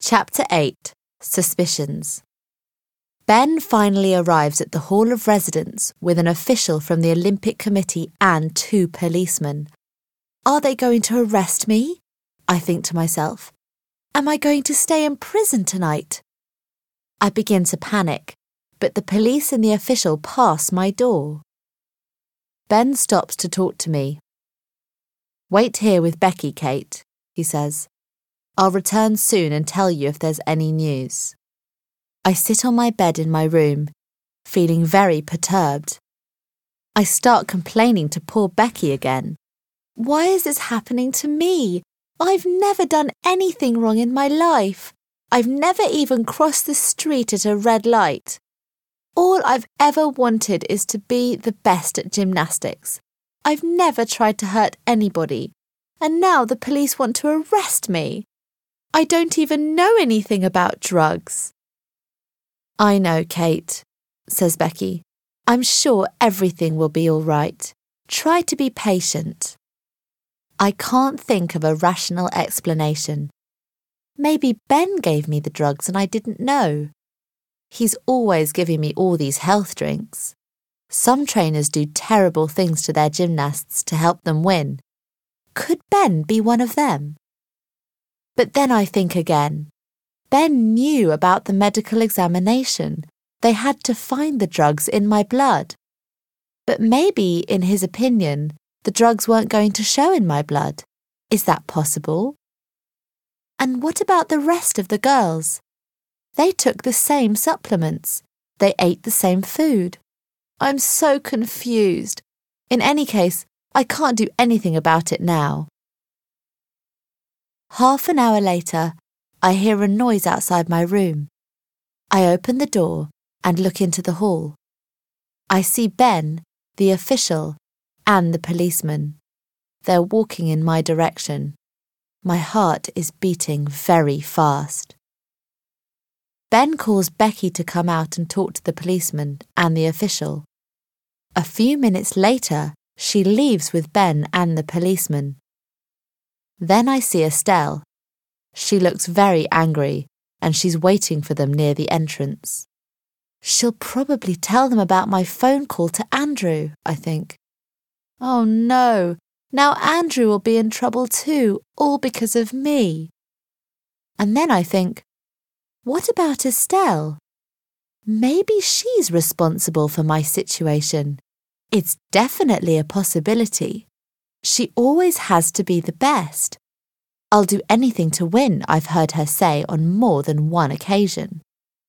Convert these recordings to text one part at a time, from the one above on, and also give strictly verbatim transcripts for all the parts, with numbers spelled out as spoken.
Chapter eight. Suspicions. Ben finally arrives at the Hall of Residence with an official from the Olympic Committee and two policemen. Are they going to arrest me? I think to myself. Am I going to stay in prison tonight? I begin to panic, but the police and the official pass my door. Ben stops to talk to me. Wait here with Becky, Kate, he says. I'll return soon and tell you if there's any news. I sit on my bed in my room, feeling very perturbed. I start complaining to poor Becky again. Why is this happening to me? I've never done anything wrong in my life. I've never even crossed the street at a red light. All I've ever wanted is to be the best at gymnastics. I've never tried to hurt anybody, and now the police want to arrest me. I don't even know anything about drugs. I know, Kate, says Becky. I'm sure everything will be all right. Try to be patient. I can't think of a rational explanation. Maybe Ben gave me the drugs and I didn't know. He's always giving me all these health drinks. Some trainers do terrible things to their gymnasts to help them win. Could Ben be one of them? But then I think again. Ben knew about the medical examination. They had to find the drugs in my blood. But maybe, in his opinion, the drugs weren't going to show in my blood. Is that possible? And what about the rest of the girls? They took the same supplements. They ate the same food. I'm so confused. In any case, I can't do anything about it now. Half an hour later, I hear a noise outside my room. I open the door and look into the hall. I see Ben, the official, and the policeman. They're walking in my direction. My heart is beating very fast. Ben calls Becky to come out and talk to the policeman and the official. A few minutes later, she leaves with Ben and the policeman. Then I see Estelle. She looks very angry, and she's waiting for them near the entrance. She'll probably tell them about my phone call to Andrew, I think. Oh no, now Andrew will be in trouble too, all because of me. And then I think, what about Estelle? Maybe she's responsible for my situation. It's definitely a possibility. She always has to be the best. I'll do anything to win, I've heard her say on more than one occasion.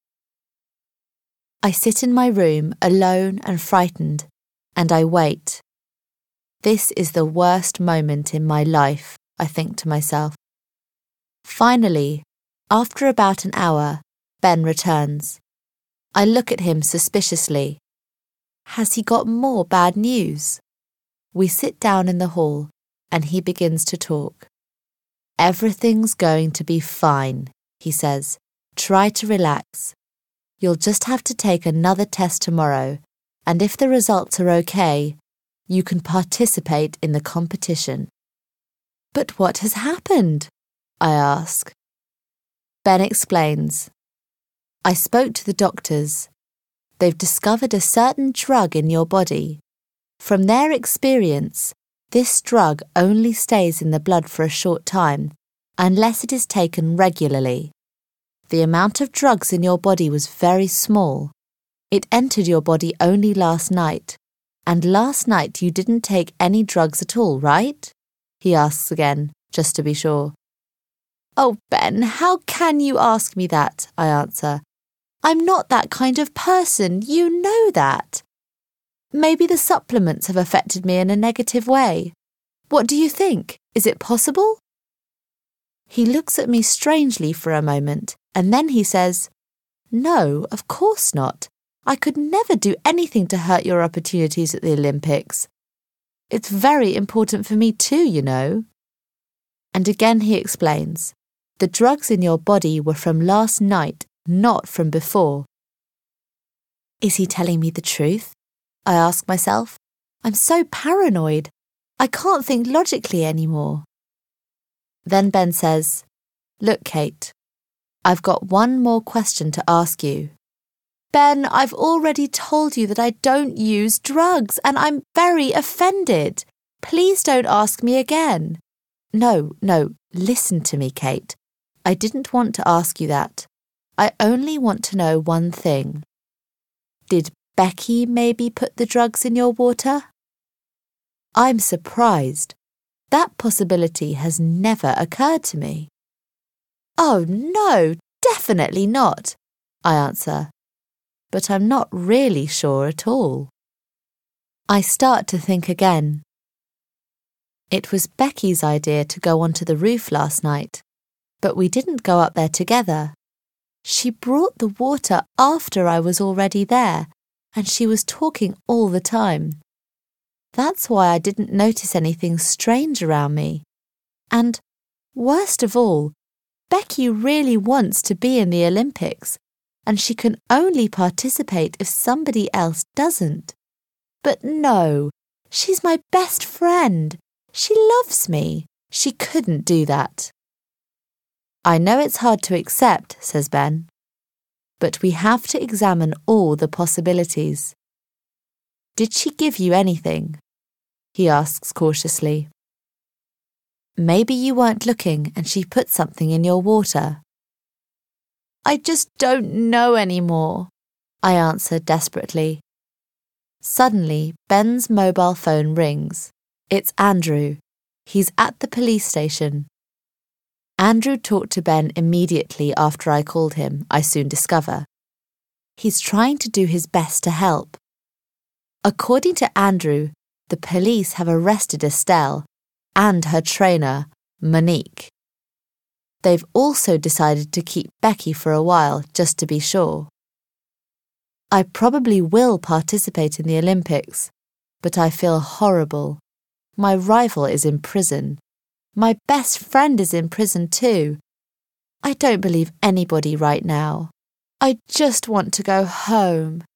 I sit in my room alone and frightened, and I wait. This is the worst moment in my life, I think to myself. Finally, after about an hour, Ben returns. I look at him suspiciously. Has he got more bad news? We sit down in the hall, and he begins to talk. Everything's going to be fine, he says. Try to relax. You'll just have to take another test tomorrow, and if the results are okay, you can participate in the competition. But what has happened? I ask. Ben explains. I spoke to the doctors. They've discovered a certain drug in your body. From their experience, this drug only stays in the blood for a short time, unless it is taken regularly. The amount of drugs in your body was very small. It entered your body only last night, and last night you didn't take any drugs at all, right? He asks again, just to be sure. Oh, Ben, how can you ask me that? I answer. I'm not that kind of person, you know that. Maybe the supplements have affected me in a negative way. What do you think? Is it possible? He looks at me strangely for a moment, and then he says, No, of course not. I could never do anything to hurt your opportunities at the Olympics. It's very important for me too, you know. And again he explains, the drugs in your body were from last night, not from before. Is he telling me the truth? I ask myself. I'm so paranoid. I can't think logically anymore. Then Ben says, Look, Kate, I've got one more question to ask you. Ben, I've already told you that I don't use drugs and I'm very offended. Please don't ask me again. No, no, listen to me, Kate. I didn't want to ask you that. I only want to know one thing. Did Becky maybe put the drugs in your water? I'm surprised. That possibility has never occurred to me. Oh, no, definitely not, I answer. But I'm not really sure at all. I start to think again. It was Becky's idea to go onto the roof last night, but we didn't go up there together. She brought the water after I was already there, and she was talking all the time. That's why I didn't notice anything strange around me. And, worst of all, Becky really wants to be in the Olympics, and she can only participate if somebody else doesn't. But no, she's my best friend. She loves me. She couldn't do that. I know it's hard to accept, says Ben, but we have to examine all the possibilities. Did she give you anything? He asks cautiously. Maybe you weren't looking and she put something in your water. I just don't know anymore, I answer desperately. Suddenly, Ben's mobile phone rings. It's Andrew. He's at the police station. Andrew talked to Ben immediately after I called him, I soon discover. He's trying to do his best to help. According to Andrew, the police have arrested Estelle and her trainer, Monique. They've also decided to keep Becky for a while, just to be sure. I probably will participate in the Olympics, but I feel horrible. My rival is in prison. My best friend is in prison too. I don't believe anybody right now. I just want to go home.